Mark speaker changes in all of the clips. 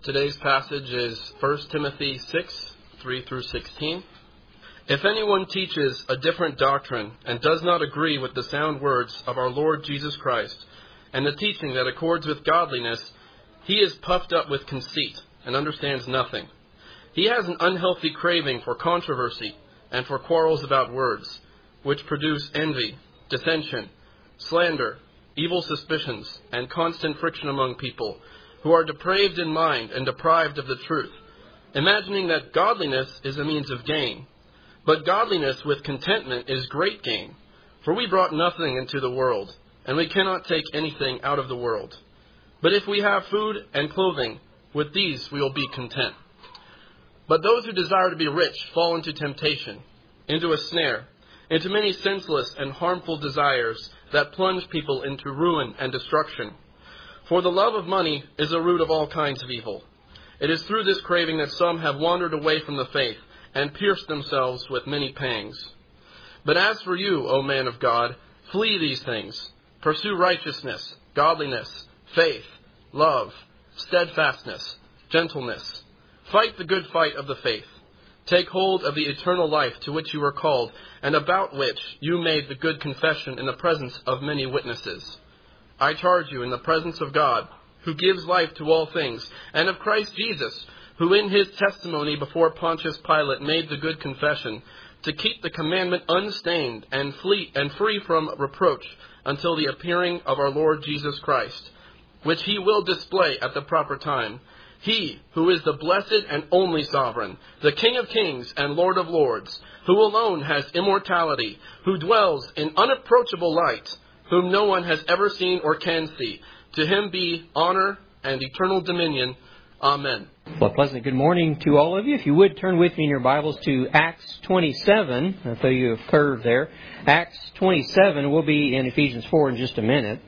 Speaker 1: Today's passage is 1 Timothy 6, 3 through 16. If anyone teaches a different doctrine and does not agree with the sound words of our Lord Jesus Christ and the teaching that accords with godliness, he is puffed up with conceit and understands nothing. He has an unhealthy craving for controversy and for quarrels about words, which produce envy, dissension, slander, evil suspicions, and constant friction among people, who are depraved in mind and deprived of the truth, imagining that godliness is a means of gain. But godliness with contentment is great gain, for we brought nothing into the world, and we cannot take anything out of the world. But if we have food and clothing, with these we will be content. But those who desire to be rich fall into temptation, into a snare, into many senseless and harmful desires that plunge people into ruin and destruction. For the love of money is a root of all kinds of evil. It is through this craving that some have wandered away from the faith and pierced themselves with many pangs. But as for you, O man of God, flee these things. Pursue righteousness, godliness, faith, love, steadfastness, gentleness. Fight the good fight of the faith. Take hold of the eternal life to which you were called, and about which you made the good confession in the presence of many witnesses. I charge you in the presence of God, who gives life to all things, and of Christ Jesus, who in his testimony before Pontius Pilate made the good confession, to keep the commandment unstained and free from reproach until the appearing of our Lord Jesus Christ, which he will display at the proper time. He who is the blessed and only sovereign, the King of kings and Lord of lords, who alone has immortality, who dwells in unapproachable light, whom no one has ever seen or can see. To him be honor and eternal dominion. Amen.
Speaker 2: Well, pleasant good morning to all of you. If you would turn with me in your Bibles to Acts 27. I'll throw you a curve there. Acts 27. We'll be in Ephesians 4 in just a minute.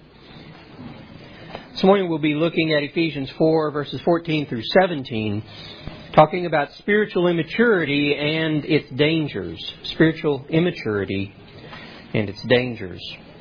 Speaker 2: This morning we'll be looking at Ephesians 4 verses 14 through 17, talking about spiritual immaturity and its dangers. Spiritual immaturity and its dangers.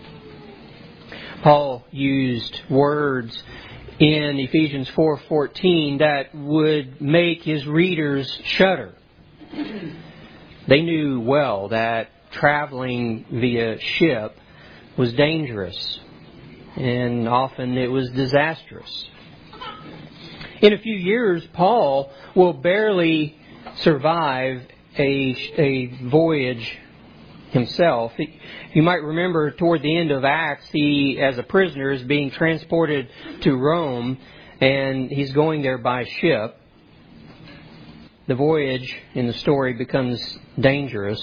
Speaker 2: Paul used words in Ephesians 4:14 that would make his readers shudder. They knew well that traveling via ship was dangerous, and often it was disastrous. In a few years, Paul will barely survive a voyage himself. You might remember toward the end of Acts, he, as a prisoner, is being transported to Rome, and he's going there by ship. The voyage in the story becomes dangerous,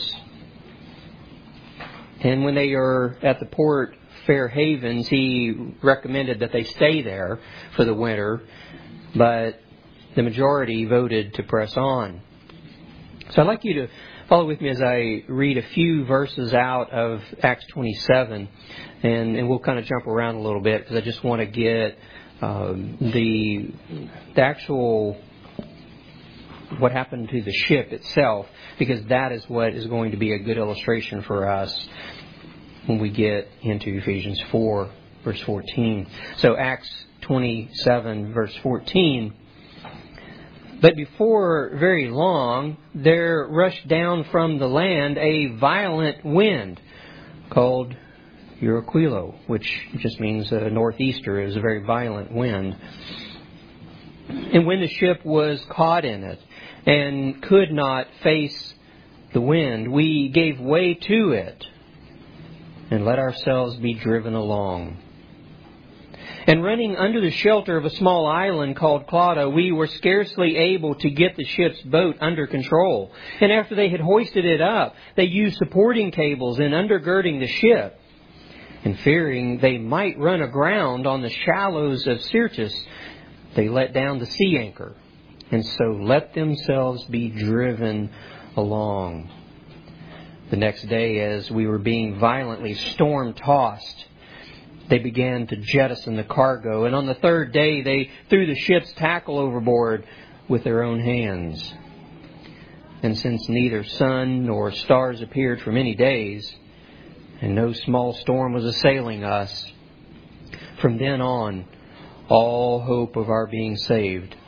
Speaker 2: and when they are at the port Fair Havens, he recommended that they stay there for the winter, but the majority voted to press on. So I'd like you to follow with me as I read a few verses out of Acts 27, and we'll kind of jump around a little bit because I just want to get the actual what happened to the ship itself, because that is what is going to be a good illustration for us when we get into Ephesians 4, verse 14. So Acts 27, verse 14. But before very long, there rushed down from the land a violent wind called Euraquilo, which just means a northeaster. It was a very violent wind. And when the ship was caught in it and could not face the wind, we gave way to it and let ourselves be driven along. And running under the shelter of a small island called Clauda, we were scarcely able to get the ship's boat under control. And after they had hoisted it up, they used supporting cables in undergirding the ship. And fearing they might run aground on the shallows of Syrtis, they let down the sea anchor, and so let themselves be driven along. The next day, as we were being violently storm-tossed, they began to jettison the cargo, and on the third day they threw the ship's tackle overboard with their own hands. And since neither sun nor stars appeared for many days, and no small storm was assailing us, from then on all hope of our being saved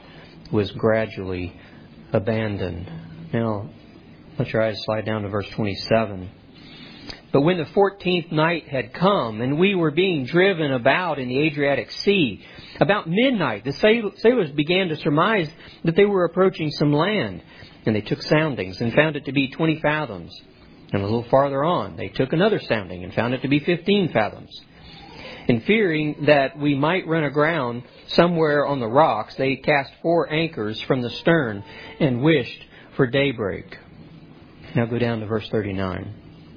Speaker 2: was gradually abandoned. Now, let your eyes slide down to verse 27. But when the 14th night had come, and we were being driven about in the Adriatic Sea, about midnight the sailors began to surmise that they were approaching some land. And they took soundings and found it to be 20 fathoms. And a little farther on, they took another sounding and found it to be 15 fathoms. And fearing that we might run aground somewhere on the rocks, they cast 4 anchors from the stern and wished for daybreak. Now go down to verse 39.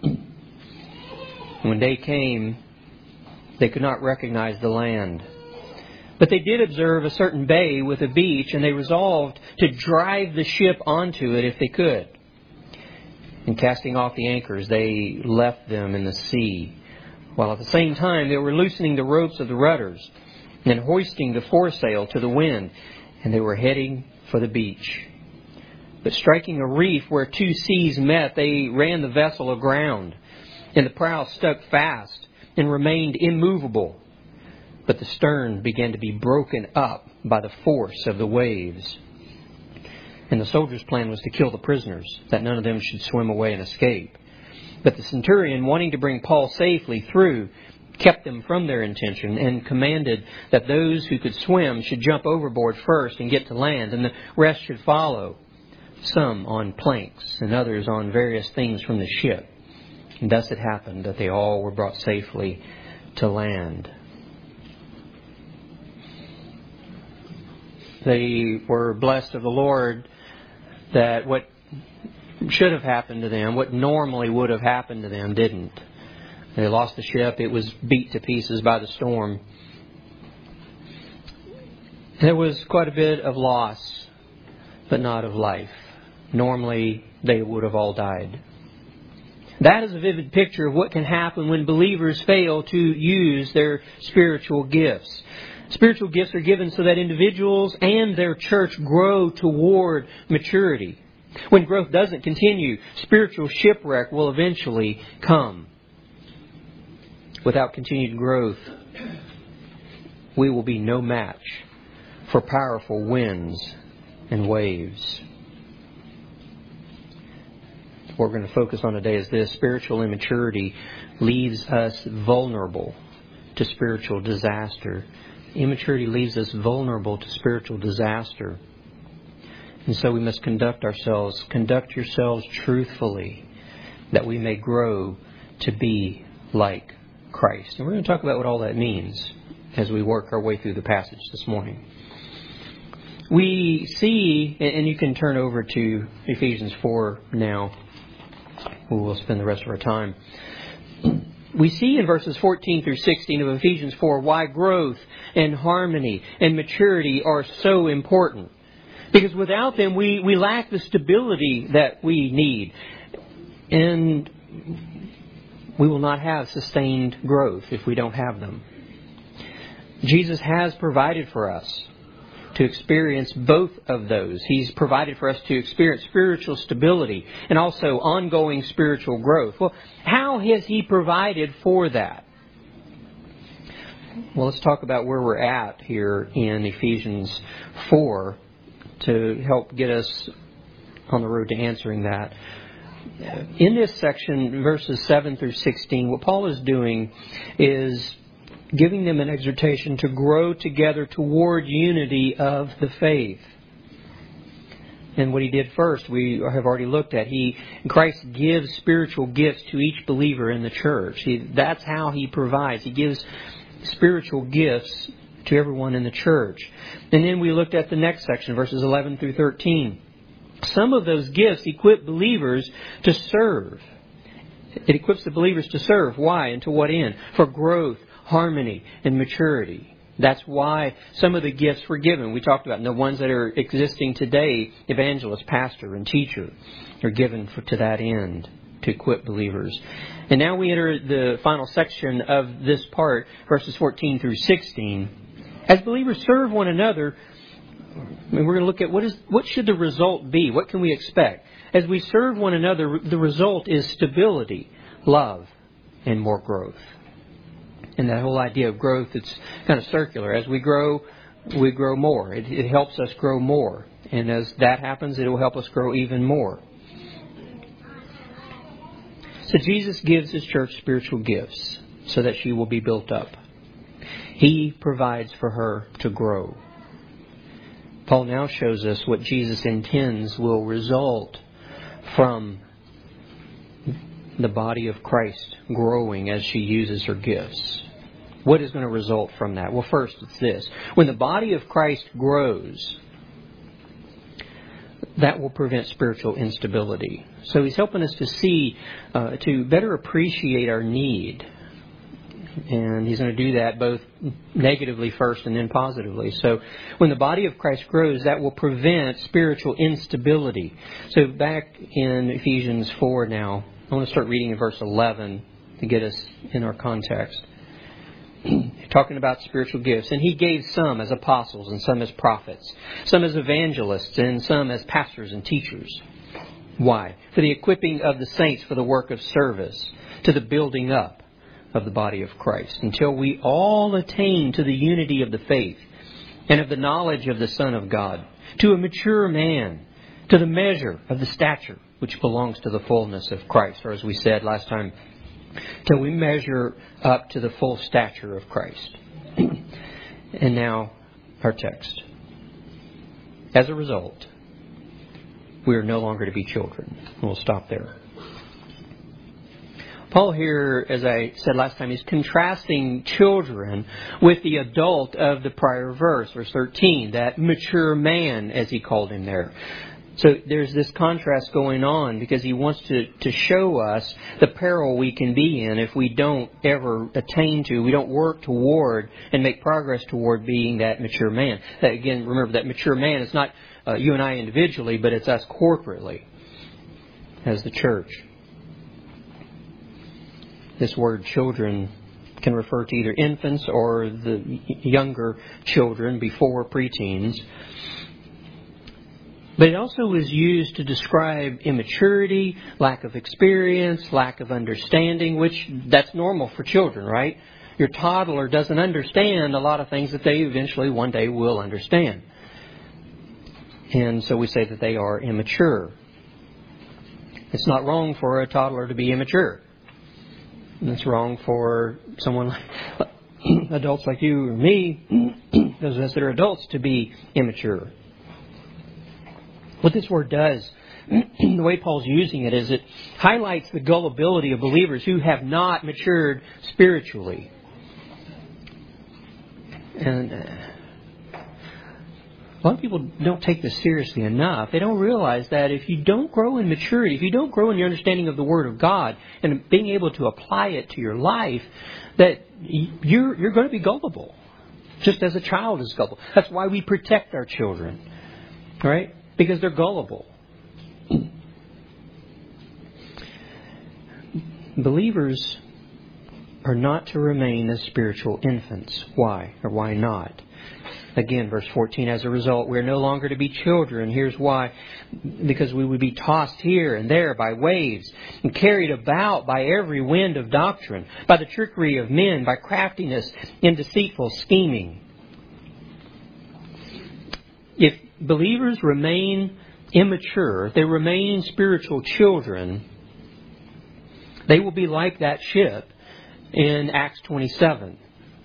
Speaker 2: When day came, they could not recognize the land. But they did observe a certain bay with a beach, and they resolved to drive the ship onto it if they could. And casting off the anchors, they left them in the sea, while at the same time they were loosening the ropes of the rudders and hoisting the foresail to the wind, and they were heading for the beach. But striking a reef where 2 seas met, they ran the vessel aground, and the prow stuck fast and remained immovable. But the stern began to be broken up by the force of the waves. And the soldiers' plan was to kill the prisoners, that none of them should swim away and escape. But the centurion, wanting to bring Paul safely through, kept them from their intention and commanded that those who could swim should jump overboard first and get to land, and the rest should follow, some on planks and others on various things from the ship. And thus it happened that they all were brought safely to land. They were blessed of the Lord that what should have happened to them, what normally would have happened to them, didn't. They lost the ship. It was beat to pieces by the storm. There was quite a bit of loss, but not of life. Normally, they would have all died. That is a vivid picture of what can happen when believers fail to use their spiritual gifts. Spiritual gifts are given so that individuals and their church grow toward maturity. When growth doesn't continue, spiritual shipwreck will eventually come. Without continued growth, we will be no match for powerful winds and waves. What we're going to focus on today is this: spiritual immaturity leaves us vulnerable to spiritual disaster. Immaturity leaves us vulnerable to spiritual disaster. And so we must conduct yourselves truthfully, that we may grow to be like Christ. And we're going to talk about what all that means as we work our way through the passage this morning. We see, and you can turn over to Ephesians 4 now, where we'll spend the rest of our time. We see in verses 14 through 16 of Ephesians 4 why growth and harmony and maturity are so important. Because without them, we lack the stability that we need. And we will not have sustained growth if we don't have them. Jesus has provided for us to experience both of those. He's provided for us to experience spiritual stability and also ongoing spiritual growth. Well, how has He provided for that? Well, let's talk about where we're at here in Ephesians 4 to help get us on the road to answering that. In this section, verses 7 through 16, what Paul is doing is giving them an exhortation to grow together toward unity of the faith. And what he did first, we have already looked at. Christ gives spiritual gifts to each believer in the church. That's how He provides. He gives spiritual gifts to everyone in the church. And then we looked at the next section, verses 11 through 13. Some of those gifts equip believers to serve. It equips the believers to serve. Why and to what end? For growth, harmony, and maturity. That's why some of the gifts were given. We talked about the ones that are existing today, evangelist, pastor, and teacher, are given to that end, to equip believers. And now we enter the final section of this part, verses 14 through 16. As believers serve one another, we're going to look at what should the result be? What can we expect? As we serve one another, the result is stability, love, and more growth. And that whole idea of growth, it's kind of circular. As we grow, we grow more. It helps us grow more. And as that happens, it will help us grow even more. So Jesus gives His church spiritual gifts so that she will be built up. He provides for her to grow. Paul now shows us what Jesus intends will result from the body of Christ growing as she uses her gifts. What is going to result from that? Well, first, it's this. When the body of Christ grows, that will prevent spiritual instability. So He's helping us to see, to better appreciate our need. And He's going to do that both negatively first and then positively. So when the body of Christ grows, that will prevent spiritual instability. So back in Ephesians 4 now, I want to start reading in verse 11 to get us in our context. Talking about spiritual gifts. And He gave some as apostles and some as prophets, some as evangelists and some as pastors and teachers. Why? For the equipping of the saints for the work of service, to the building up of the body of Christ, until we all attain to the unity of the faith and of the knowledge of the Son of God, to a mature man, to the measure of the stature which belongs to the fullness of Christ. Or as we said last time, till we measure up to the full stature of Christ. And now, our text. As a result, we are no longer to be children. We'll stop there. Paul here, as I said last time, is contrasting children with the adult of the prior verse 13, that mature man, as he called him there. So there's this contrast going on because he wants to show us the peril we can be in if we don't ever attain to, we don't work toward and make progress toward being that mature man. That, again, remember that mature man is not you and I individually, but it's us corporately as the church. This word children can refer to either infants or the younger children before preteens. But it also is used to describe immaturity, lack of experience, lack of understanding, which that's normal for children, right? Your toddler doesn't understand a lot of things that they eventually one day will understand. And so we say that they are immature. It's not wrong for a toddler to be immature. It's wrong for someone like adults like you or me, those of us that are adults, to be immature. What this word does, the way Paul's using it, is it highlights the gullibility of believers who have not matured spiritually. And a lot of people don't take this seriously enough. They don't realize that if you don't grow in maturity, if you don't grow in your understanding of the Word of God and being able to apply it to your life, that you're going to be gullible, just as a child is gullible. That's why we protect our children, right? Because they're gullible. Believers are not to remain as spiritual infants. Why? Or why not? Again, verse 14, as a result, we are no longer to be children. Here's why. Because we would be tossed here and there by waves and carried about by every wind of doctrine, by the trickery of men, by craftiness and deceitful scheming. If believers remain immature, if they remain spiritual children, they will be like that ship in Acts 27.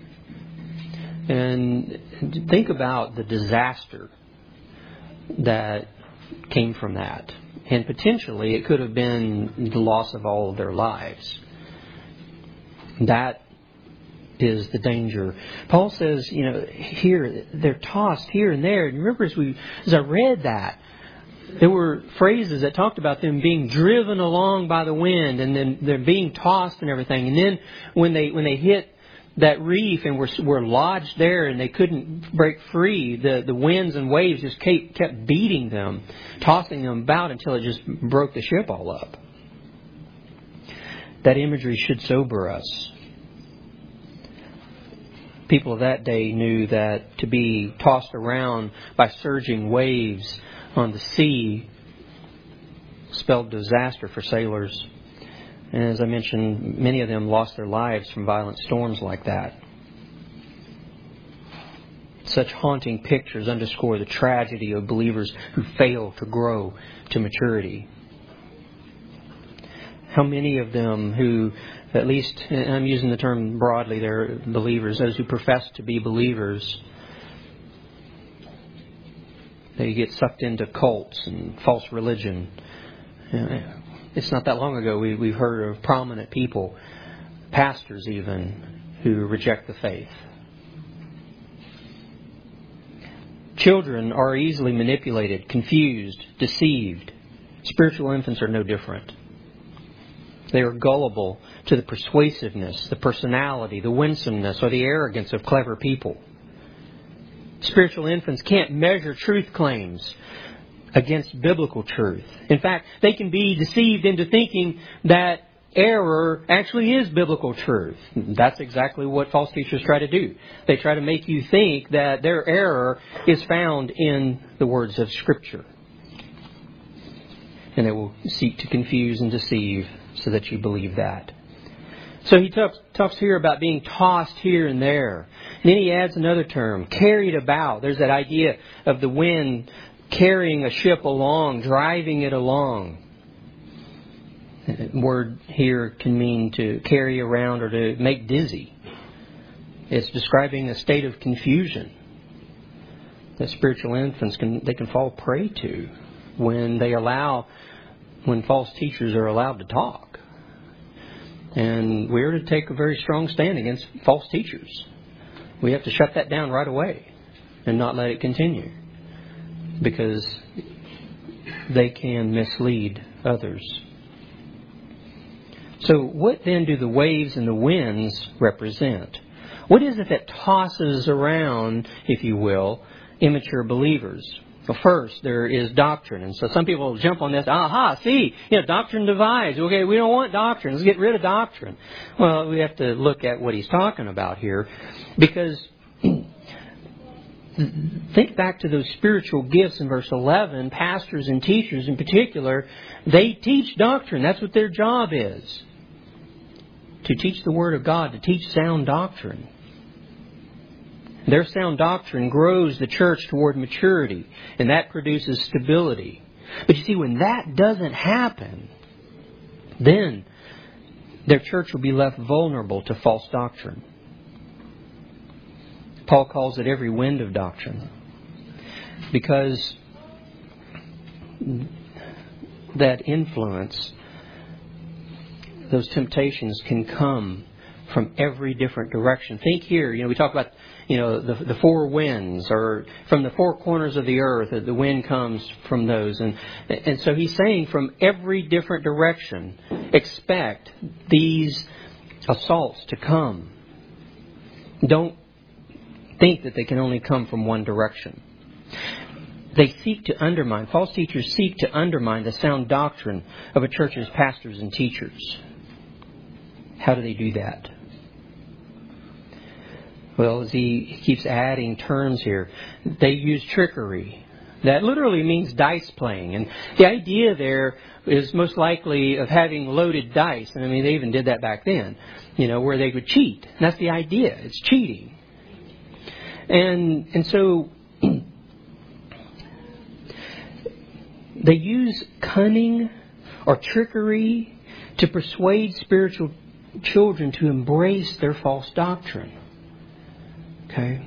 Speaker 2: And think about the disaster that came from that. And potentially it could have been the loss of all of their lives. That is the danger. Paul says, here, they're tossed here and there. And remember, as I read that, there were phrases that talked about them being driven along by the wind and then they're being tossed and everything. And then when they hit that reef and were lodged there and they couldn't break free, the winds and waves just kept beating them, tossing them about until it just broke the ship all up. That imagery should sober us. People of that day knew that to be tossed around by surging waves on the sea spelled disaster for sailors. And as I mentioned, many of them lost their lives from violent storms like that. Such haunting pictures underscore the tragedy of believers who fail to grow to maturity. How many of them who, at least, and I'm using the term broadly, they're believers, those who profess to be believers, they get sucked into cults and false religion. It's not that long ago we've heard of prominent people, pastors even, who reject the faith. Children are easily manipulated, confused, deceived. Spiritual infants are no different. They are gullible to the persuasiveness, the personality, the winsomeness, or the arrogance of clever people. Spiritual infants can't measure truth claims against biblical truth. In fact, they can be deceived into thinking that error actually is biblical truth. That's exactly what false teachers try to do. They try to make you think that their error is found in the words of Scripture. And they will seek to confuse and deceive so that you believe that. So he talks here about being tossed here and there. And then he adds another term, carried about. There's that idea of the wind carrying a ship along, driving it along. The word here can mean to carry around or to make dizzy. It's describing a state of confusion that spiritual infants can fall prey to when false teachers are allowed to talk. And we're to take a very strong stand against false teachers. We have to shut that down right away and not let it continue, because they can mislead others. So what then do the waves and the winds represent? What is it that tosses around, if you will, immature believers? Well, first, there is doctrine. And so some people jump on this. Doctrine divides. Okay, we don't want doctrine. Let's get rid of doctrine. Well, we have to look at what he's talking about here. Because think back to those spiritual gifts in verse 11. Pastors and teachers in particular, they teach doctrine. That's what their job is. To teach the Word of God, to teach sound doctrine. Their sound doctrine grows the church toward maturity, and that produces stability. But you see, when that doesn't happen, then their church will be left vulnerable to false doctrine. Paul calls it every wind of doctrine, because that influence, those temptations can come from every different direction. Think here, we talk about, the four winds, or from the four corners of the earth, the wind comes from those. And so he's saying from every different direction, expect these assaults to come. Don't think that they can only come from one direction. They seek to undermine, false teachers seek to undermine the sound doctrine of a church's pastors and teachers. How do they do that? Well, as he keeps adding terms here, they use trickery. That literally means dice playing. And the idea there is most likely of having loaded dice. And they even did that back then, where they would cheat. And that's the idea. It's cheating. And so they use cunning or trickery to persuade spiritual children to embrace their false doctrine. Okay?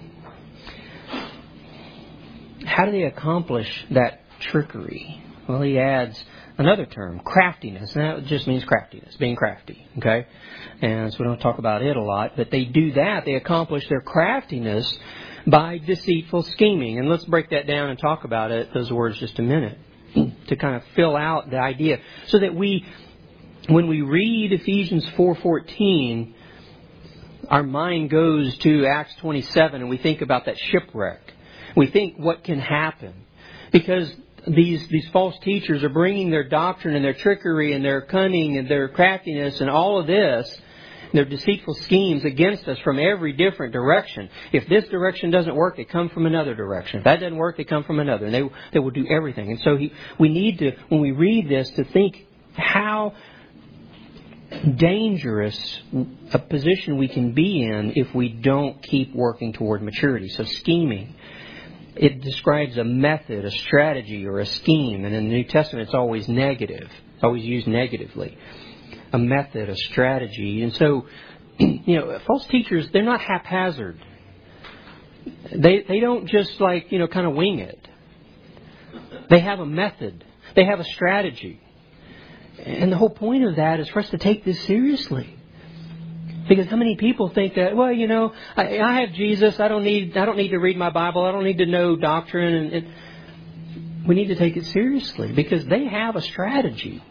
Speaker 2: How do they accomplish that trickery? Well, he adds another term, craftiness. And that just means craftiness, being crafty. Okay? And so we don't talk about it a lot, but they do that. They accomplish their craftiness by deceitful scheming. And let's break that down and talk about it, those words, just a minute, to kind of fill out the idea, so that when we read Ephesians 4:14, our mind goes to Acts 27 and we think about that shipwreck. We think what can happen. Because these false teachers are bringing their doctrine and their trickery and their cunning and their craftiness and all of this, their deceitful schemes against us from every different direction. If this direction doesn't work, they come from another direction. If that doesn't work, they come from another. And they will do everything. And so we need to, when we read this, to think how dangerous a position we can be in if we don't keep working toward maturity. So scheming, it describes a method, a strategy, or a scheme. And in the New Testament, it's always negative. It's always used negatively. A method, a strategy. And so, false teachers, they're not haphazard. They don't just kind of wing it. They have a method. They have a strategy. And the whole point of that is for us to take this seriously. Because how many people think that, I have Jesus, I don't need to read my Bible, I don't need to know doctrine. And we need to take it seriously because they have a strategy.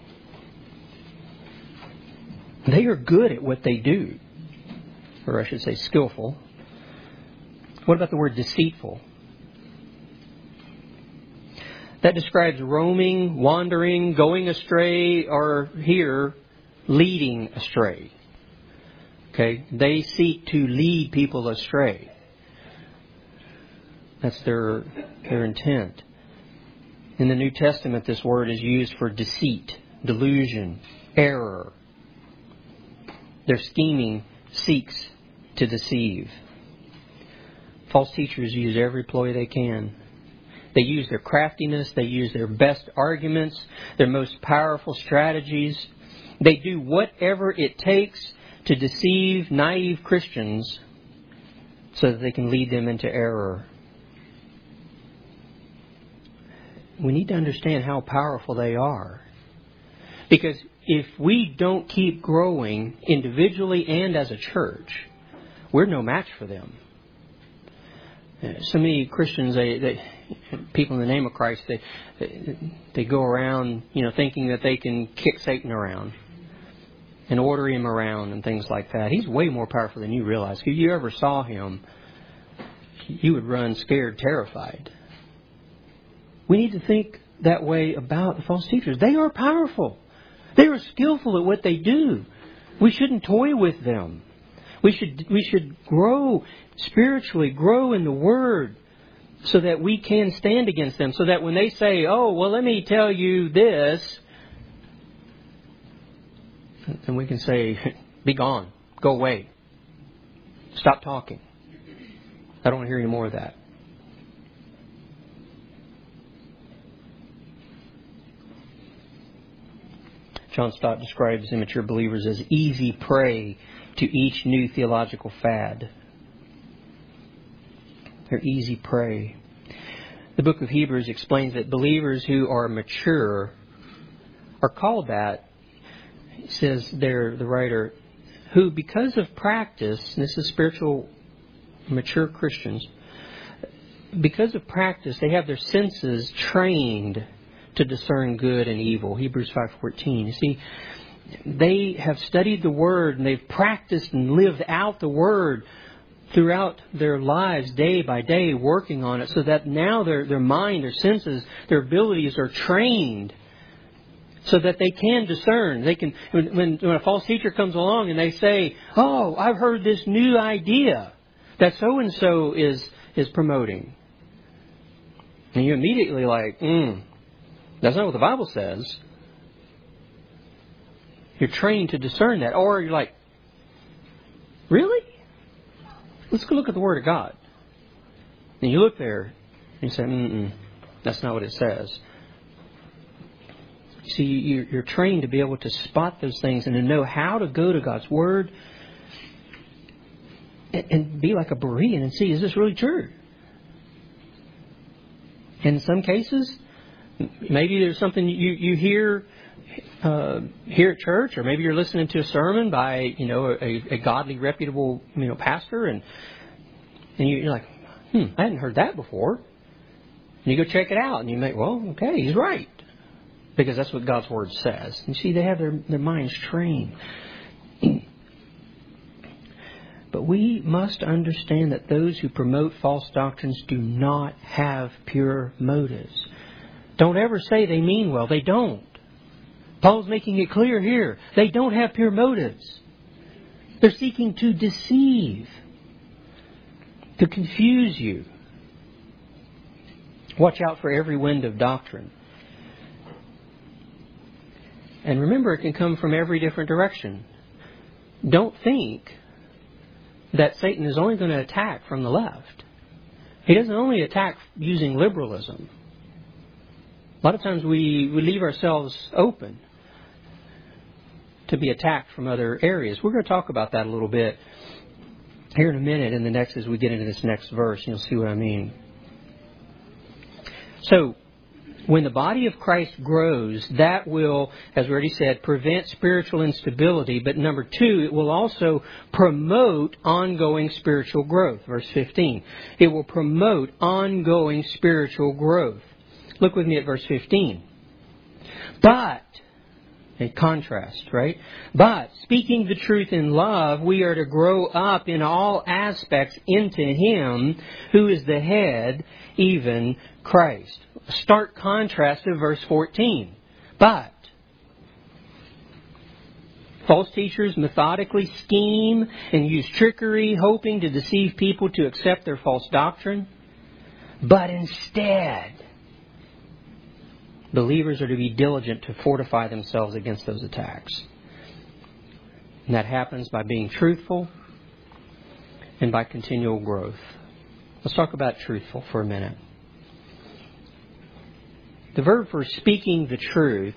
Speaker 2: They are good at what they do. Or I should say skillful. What about the word deceitful? That describes roaming, wandering, going astray, or here, leading astray. Okay? They seek to lead people astray. That's their intent. In the New Testament, this word is used for deceit, delusion, error. Their scheming seeks to deceive. False teachers use every ploy they can. They use their craftiness. They use their best arguments, their most powerful strategies. They do whatever it takes to deceive naive Christians so that they can lead them into error. We need to understand how powerful they are. Because if we don't keep growing individually and as a church, we're no match for them. So many Christians, people in the name of Christ, they go around, thinking that they can kick Satan around and order him around and things like that. He's way more powerful than you realize. If you ever saw him, you would run scared, terrified. We need to think that way about the false teachers. They are powerful. They are skillful at what they do. We shouldn't toy with them. We should grow spiritually, grow in the Word, so that we can stand against them. So that when they say, let me tell you this, then we can say, be gone, go away, stop talking. I don't want to hear any more of that. John Stott describes immature believers as easy prey to each new theological fad. They're easy prey. The book of Hebrews explains that believers who are mature are called that. It says there, the writer, who because of practice, and this is spiritual mature Christians, because of practice they have their senses trained to discern good and evil. Hebrews 5:14. You see, they have studied the Word and they've practiced and lived out the Word throughout their lives, day by day, working on it, so that now their mind, their senses, their abilities are trained so that they can discern. They can, when a false teacher comes along and they say, I've heard this new idea that so-and-so is promoting. And you're immediately like, that's not what the Bible says. You're trained to discern that. Or you're like, really? Let's go look at the Word of God. And you look there and you say, that's not what it says. See, you're trained to be able to spot those things and to know how to go to God's Word and be like a Berean and see, is this really true? In some cases, maybe there's something you hear here at church, or maybe you're listening to a sermon by a godly, reputable pastor, and you're like, I hadn't heard that before. And you go check it out, and you make, okay, he's right, because that's what God's Word says. And see, they have their minds trained. But we must understand that those who promote false doctrines do not have pure motives. Don't ever say they mean well. They don't. Paul's making it clear here. They don't have pure motives. They're seeking to deceive, to confuse you. Watch out for every wind of doctrine. And remember, it can come from every different direction. don't think that Satan is only going to attack from the left. He doesn't only attack using liberalism. A lot of times we leave ourselves open to be attacked from other areas. We're going to talk about that a little bit here in a minute as we get into this next verse, and you'll see what I mean. So, when the body of Christ grows, that will, as we already said, prevent spiritual instability. But number two, it will also promote ongoing spiritual growth. Verse 15. It will promote ongoing spiritual growth. Look with me at verse 15. But, a contrast, right? But, speaking the truth in love, we are to grow up in all aspects into Him who is the head, even Christ. A stark contrast to verse 14. But, false teachers methodically scheme and use trickery, hoping to deceive people to accept their false doctrine. But instead, believers are to be diligent to fortify themselves against those attacks. And that happens by being truthful and by continual growth. Let's talk about truthful for a minute. The verb for speaking the truth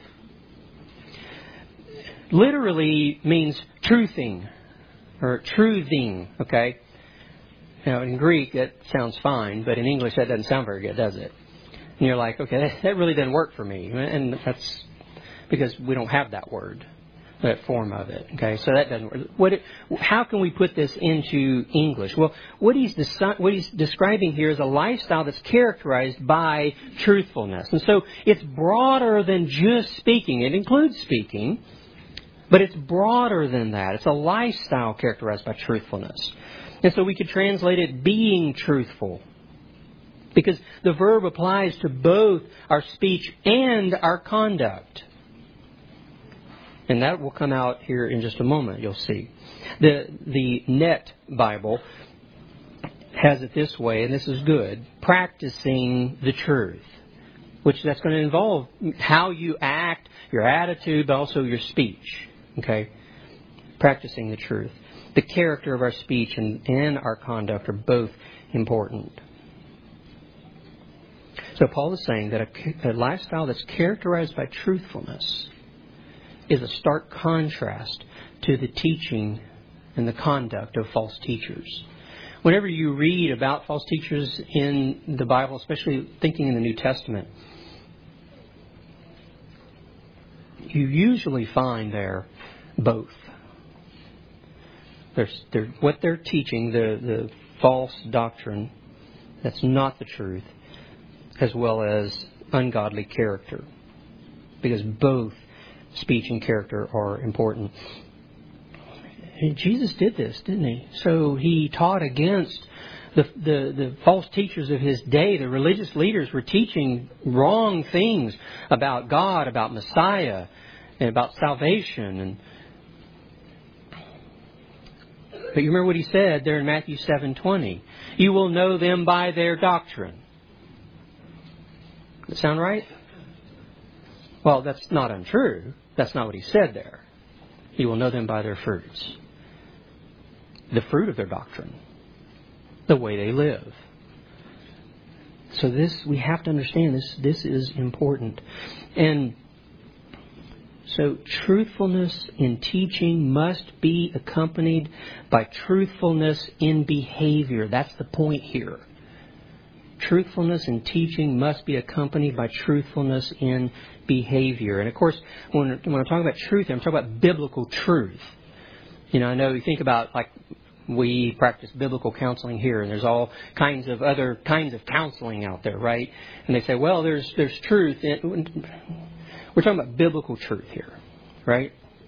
Speaker 2: literally means truthing or truthing, okay? Now, in Greek, that sounds fine, but in English, that doesn't sound very good, does it? And you're like, okay, that really doesn't work for me. And that's because we don't have that word, that form of it. Okay, so that doesn't work. How can we put this into English? Well, what he's describing here is a lifestyle that's characterized by truthfulness. And so it's broader than just speaking. It includes speaking, but it's broader than that. It's a lifestyle characterized by truthfulness. And so we could translate it being truthful, because the verb applies to both our speech and our conduct. And that will come out here in just a moment, you'll see. The Net Bible has it this way, and this is good: practicing the truth. Which that's going to involve how you act, your attitude, but also your speech. Okay? Practicing the truth. The character of our speech and our conduct are both important. So Paul is saying that a lifestyle that's characterized by truthfulness is a stark contrast to the teaching and the conduct of false teachers. Whenever you read about false teachers in the Bible, especially thinking in the New Testament, you usually find there both. What they're teaching, the false doctrine that's not the truth, as well as ungodly character. Because both speech and character are important. And Jesus did this, didn't He? So He taught against the false teachers of His day. The religious leaders were teaching wrong things about God, about Messiah, and about salvation. But you remember what He said there in Matthew 7:20. You will know them by their doctrine. Does that sound right? Well, that's not untrue. That's not what He said there. You will know them by their fruits. The fruit of their doctrine. The way they live. So we have to understand this is important. And so truthfulness in teaching must be accompanied by truthfulness in behavior. That's the point here. Truthfulness in teaching must be accompanied by truthfulness in behavior. And of course, when I'm talking about truth, I'm talking about biblical truth. You know, I know you think about, like, we practice biblical counseling here, and there's all kinds of other kinds of counseling out there, right? And they say, well, there's truth. We're talking about biblical truth here, right?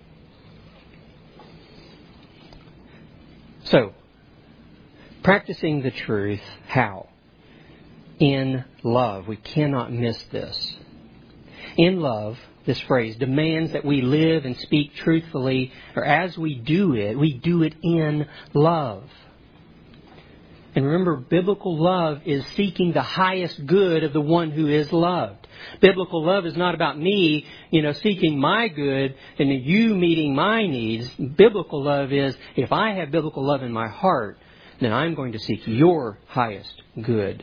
Speaker 2: So, practicing the truth, how? In love. We cannot miss this. In love, this phrase demands that we live and speak truthfully, or as we do it in love. And remember, biblical love is seeking the highest good of the one who is loved. Biblical love is not about me, seeking my good and you meeting my needs. Biblical love is, if I have biblical love in my heart, then I'm going to seek your highest good.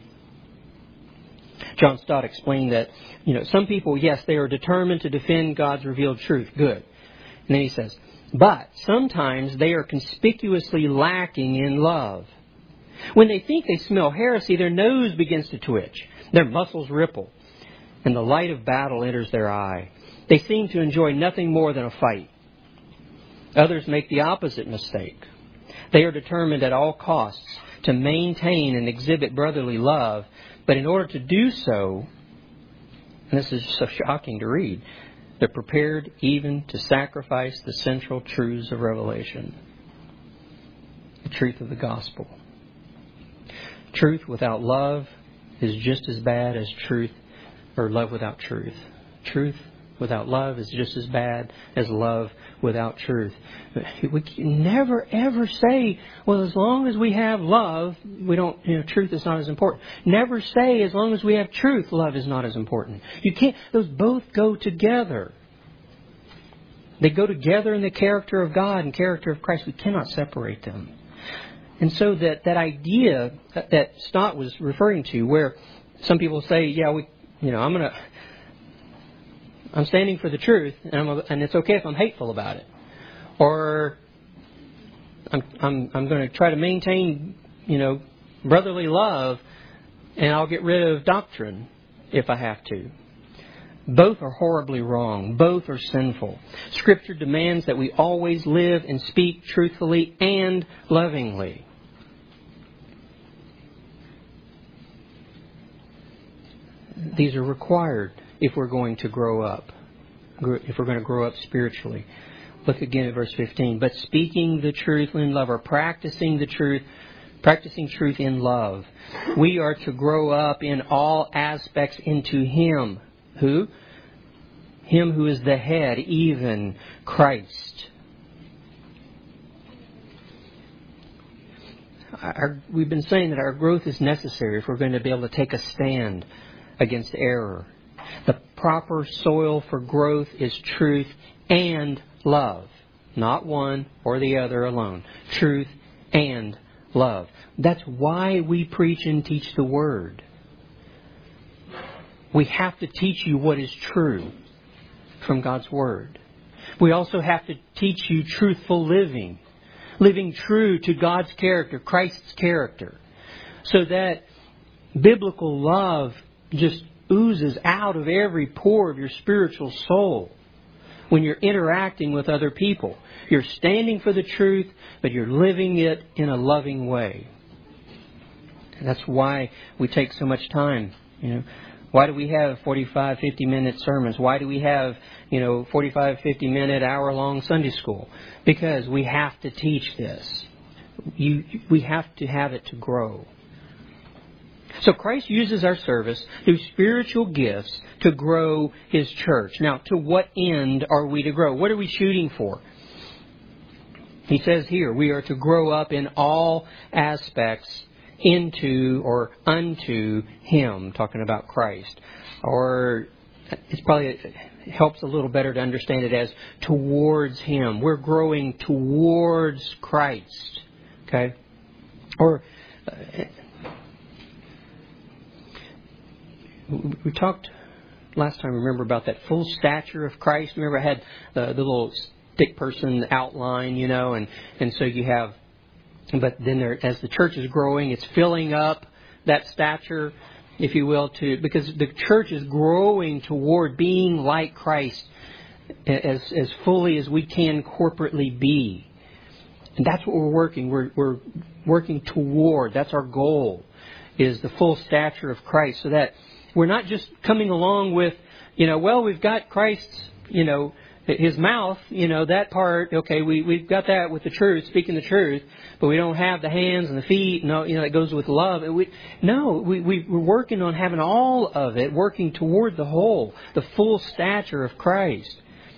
Speaker 2: John Stott explained that, some people, yes, they are determined to defend God's revealed truth. Good. And then he says, but sometimes they are conspicuously lacking in love. When they think they smell heresy, their nose begins to twitch, their muscles ripple, and the light of battle enters their eye. They seem to enjoy nothing more than a fight. Others make the opposite mistake. They are determined at all costs to maintain and exhibit brotherly love, but in order to do so, and this is so shocking to read, they're prepared even to sacrifice the central truths of revelation, the truth of the gospel. Truth without love is just as bad as truth or love without truth. Truth without love is just as bad as love without truth. We can never ever say, well, as long as we have love, we don't, truth is not as important. Never say, as long as we have truth, love is not as important. You can't, those both go together. They go together in the character of God and character of Christ. We cannot separate them. And so that idea that Stott was referring to, where some people say, yeah, I'm standing for the truth, and it's okay if I'm hateful about it, or I'm going to try to maintain, brotherly love, and I'll get rid of doctrine if I have to. Both are horribly wrong. Both are sinful. Scripture demands that we always live and speak truthfully and lovingly. These are required if we're going to grow up. If we're going to grow up spiritually. Look again at verse 15. But speaking the truth in love, or practicing truth in love. We are to grow up in all aspects into Him. Who? Him who is the head, even Christ. We've been saying that our growth is necessary if we're going to be able to take a stand against error. The proper soil for growth is truth and love. Not one or the other alone. Truth and love. That's why we preach and teach the Word. We have to teach you what is true from God's Word. We also have to teach you truthful living. Living true to God's character, Christ's character. So that biblical love just oozes out of every pore of your spiritual soul when you're interacting with other people. You're standing for the truth, but you're living it in a loving way. And that's why we take so much time. Why do we have 45, 50-minute sermons? Why do we have, 45, 50-minute, hour-long Sunday school? Because we have to teach this. We have to have it to grow. So Christ uses our service through spiritual gifts to grow His church. Now, to what end are we to grow? What are we shooting for? He says here, we are to grow up in all aspects into or unto Him, talking about Christ. Or it helps a little better to understand it as towards Him. We're growing towards Christ. Okay? Or we talked last time, remember, about that full stature of Christ. Remember I had the little stick person outline, and so you have, but then as the church is growing, it's filling up that stature, if you will, because the church is growing toward being like Christ as fully as we can corporately be. And that's what we're working. We're working toward. That's our goal, is the full stature of Christ, so that we're not just coming along with, we've got Christ's, His mouth, that part, okay, we've got that with the truth, speaking the truth, but we don't have the hands and the feet, that goes with love. And we're working on having all of it, working toward the whole, the full stature of Christ.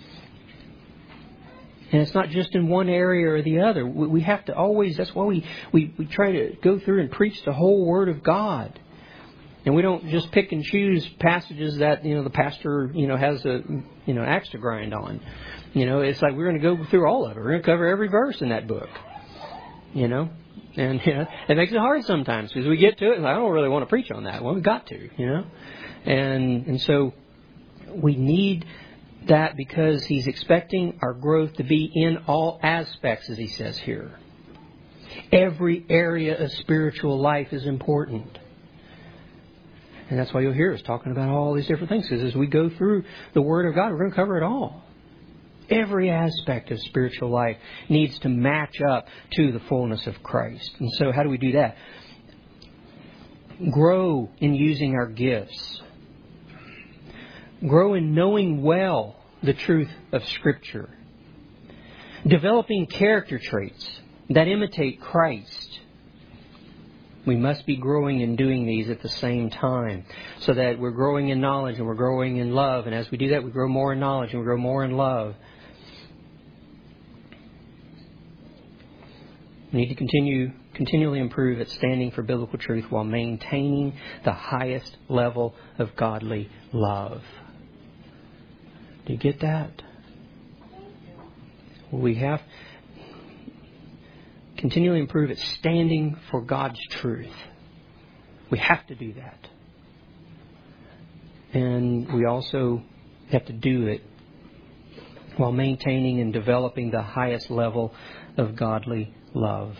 Speaker 2: And it's not just in one area or the other. We have to always, that's why we try to go through and preach the whole Word of God. And we don't just pick and choose passages that, the pastor, has a, axe to grind on. It's like we're going to go through all of it. We're going to cover every verse in that book. And, it makes it hard sometimes because we get to it and I don't really want to preach on that. Well, we've got to, And so we need that because He's expecting our growth to be in all aspects, as He says here. Every area of spiritual life is important. And that's why you'll hear us talking about all these different things. Because as we go through the Word of God, we're going to cover it all. Every aspect of spiritual life needs to match up to the fullness of Christ. And so how do we do that? Grow in using our gifts. Grow in knowing well the truth of Scripture. Developing character traits that imitate Christ. We must be growing in doing these at the same time so that we're growing in knowledge and we're growing in love. And as we do that, we grow more in knowledge and we grow more in love. We need to continually improve at standing for biblical truth while maintaining the highest level of godly love. Do you get that? We have continually improve at standing for God's truth. We have to do that. And we also have to do it while maintaining and developing the highest level of godly love.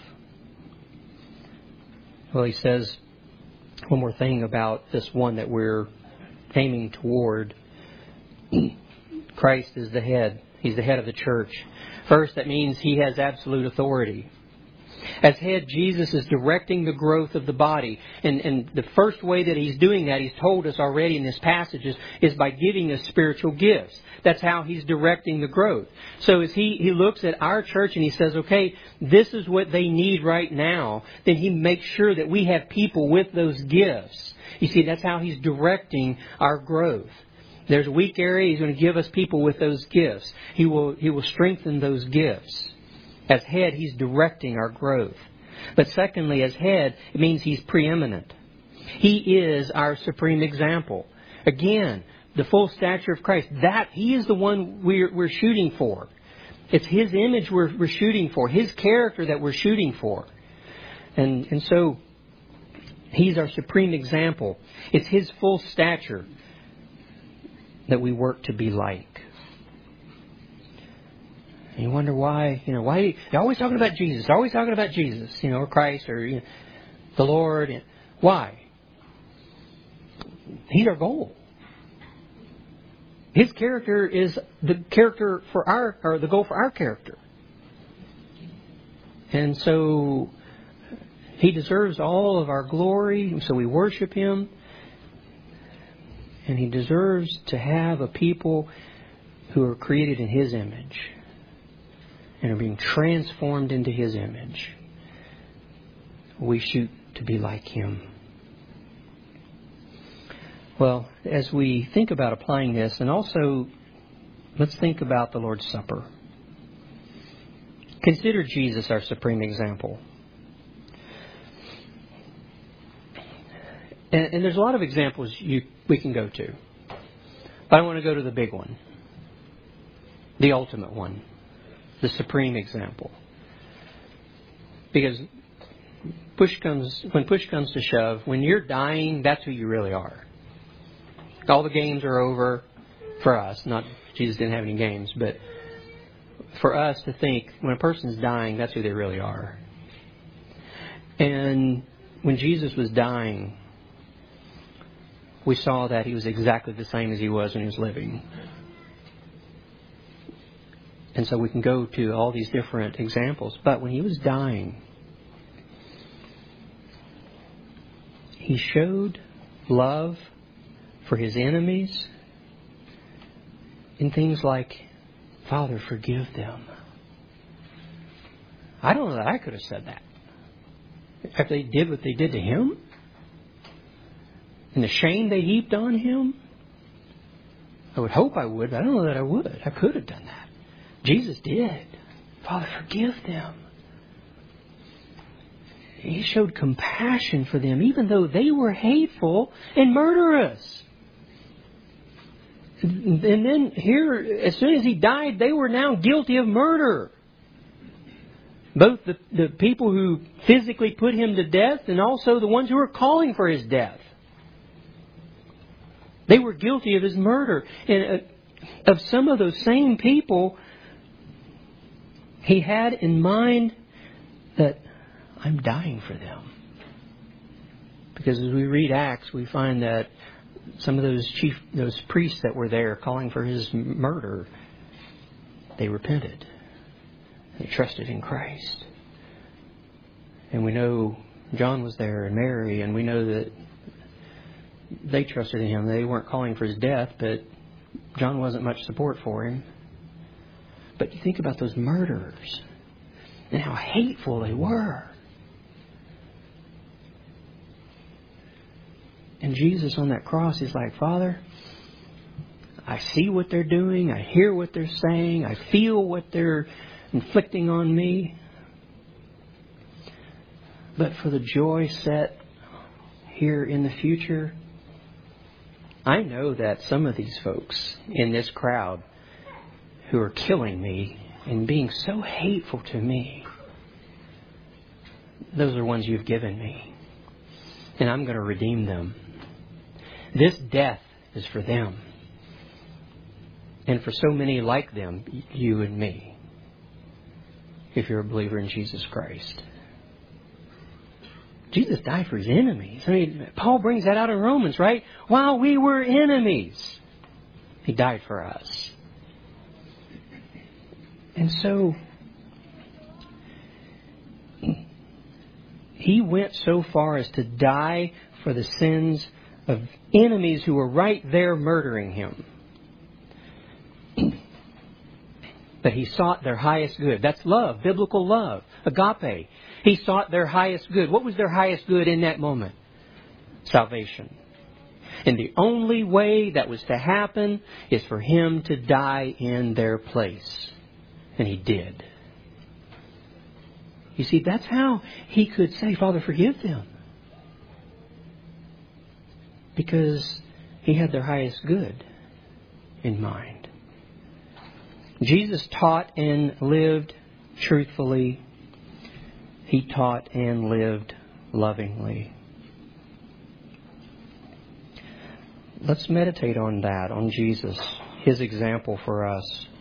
Speaker 2: Well, he says one more thing about this one that we're aiming toward. Christ is the head. He's the head of the church. First, that means He has absolute authority. As head, Jesus is directing the growth of the body. And the first way that He's doing that, He's told us already in this passage, is by giving us spiritual gifts. That's how He's directing the growth. So as He looks at our church and He says, okay, this is what they need right now, then He makes sure that we have people with those gifts. You see, that's how He's directing our growth. There's a weak area, He's going to give us people with those gifts. He will strengthen those gifts. As head, He's directing our growth. But secondly, as head, it means He's preeminent. He is our supreme example. Again, the full stature of Christ. He is the one we're shooting for. It's His image we're shooting for. His character that we're shooting for. And so, He's our supreme example. It's His full stature that we work to be like. And you wonder why, why they're always talking about Jesus. They're always talking about Jesus, or Christ, or the Lord. Why? He's our goal. His character is the character or the goal for our character. And so He deserves all of our glory, and so we worship Him. And He deserves to have a people who are created in His image and are being transformed into His image. We shoot to be like Him. Well, as we think about applying this, and also let's think about the Lord's Supper. Consider Jesus our supreme example. And there's a lot of examples we can go to. But I want to go to the big one. The ultimate one. The supreme example. Because when push comes to shove, when you're dying, that's who you really are. All the games are over for us. Not Jesus didn't have any games, but for us to think when a person's dying, that's who they really are. And when Jesus was dying, we saw that He was exactly the same as He was when He was living. And so we can go to all these different examples. But when He was dying, He showed love for His enemies in things like, Father, forgive them. I don't know that I could have said that. If they did what they did to Him, and the shame they heaped on Him, I would hope I would, but I don't know that I would. I could have done that. Jesus did. Father, forgive them. He showed compassion for them, even though they were hateful and murderous. And then here, as soon as He died, they were now guilty of murder. Both the people who physically put Him to death and also the ones who were calling for His death. They were guilty of His murder. And of some of those same people, He had in mind that I'm dying for them. Because as we read Acts, we find that some of those priests that were there calling for His murder, they repented. They trusted in Christ. And we know John was there and Mary, and we know that they trusted in Him. They weren't calling for His death, but John wasn't much support for Him. But you think about those murderers and how hateful they were. And Jesus on that cross, He's like, Father, I see what they're doing. I hear what they're saying. I feel what they're inflicting on me. But for the joy set here in the future, I know that some of these folks in this crowd who are killing me and being so hateful to me, those are ones You've given me. And I'm going to redeem them. This death is for them. And for so many like them, you and me, if you're a believer in Jesus Christ. Jesus died for His enemies. I mean, Paul brings that out in Romans, right? While we were enemies, He died for us. And so, He went so far as to die for the sins of enemies who were right there murdering Him. But He sought their highest good. That's love, biblical love, agape. He sought their highest good. What was their highest good in that moment? Salvation. And the only way that was to happen is for Him to die in their place. And He did. You see, that's how He could say, Father, forgive them. Because He had their highest good in mind. Jesus taught and lived truthfully. He taught and lived lovingly. Let's meditate on that, on Jesus, His example for us.